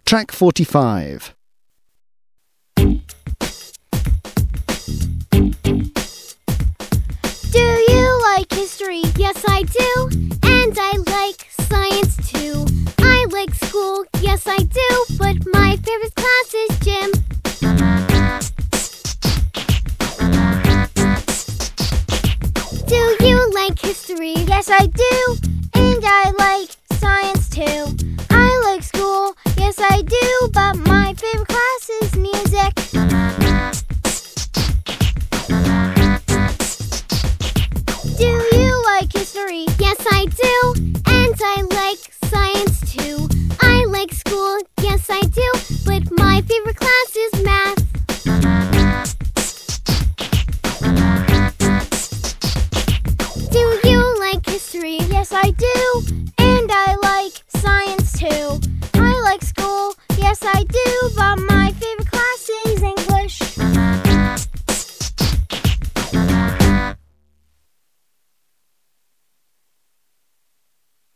Track 45. Do you like history? Yes, I do. And I like science too. I like school, yes, I do. But my favorite class is gym. Do you like history? Yes, I do. And I like science too. I like school, yes, I do. But my favorite class is music. Do you like history? Yes, I do. And I like science too. I like school, yes, I do. But my favorite class is math. Do you like history? Yes, I do. And I like science too. I like school, yes, I do. But my